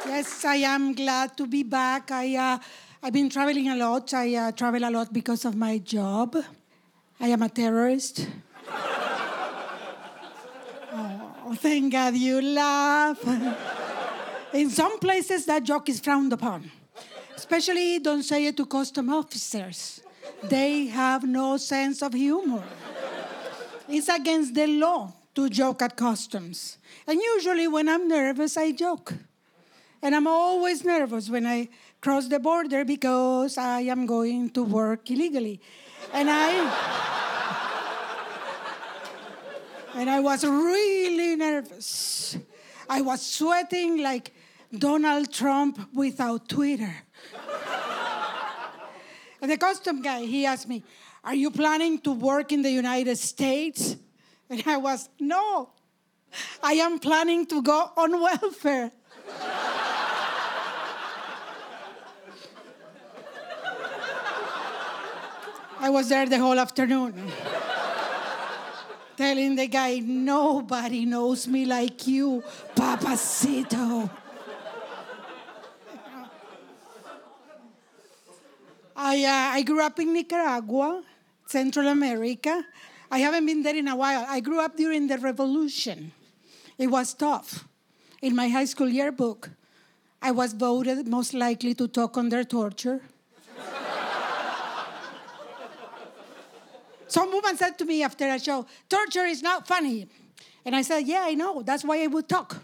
Yes, I am glad to be back. I've been traveling a lot. I travel a lot because of my job. I am a terrorist. Oh, thank God you laugh. In some places, that joke is frowned upon. Especially, don't say it to custom officers. They have no sense of humor. It's against the law to joke at customs. And usually, when I'm nervous, I joke. And I'm always nervous when I cross the border because I am going to work illegally. And I was really nervous. I was sweating like Donald Trump without Twitter. And the custom guy, he asked me, "Are you planning to work in the United States?" And I was, "No, I am planning to go on welfare." I was there the whole afternoon, telling the guy, "Nobody knows me like you, Papacito." I grew up in Nicaragua, Central America. I haven't been there in a while. I grew up during the revolution. It was tough. In my high school yearbook, I was voted most likely to talk under torture. Some woman said to me after a show, "Torture is not funny." And I said, "Yeah, I know. That's why I would talk."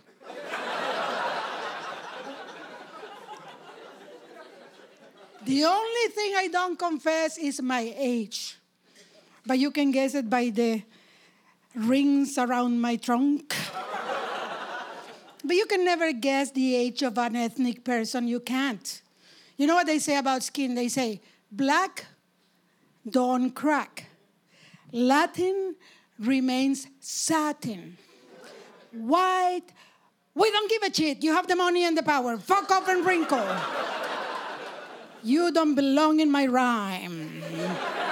The only thing I don't confess is my age. But you can guess it by the rings around my trunk. But you can never guess the age of an ethnic person. You can't. You know what they say about skin? They say, black don't crack. Latin remains satin. White, we don't give a shit. You have the money and the power. Fuck off and wrinkle. You don't belong in my rhyme.